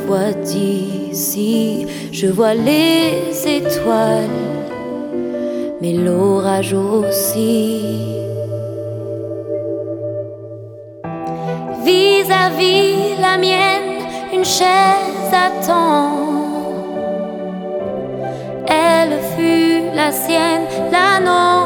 vois d'ici, je vois les étoiles, mais l'orage aussi. Vis-à-vis la mienne, une chaise attend. Elle fut la sienne, la nôtre.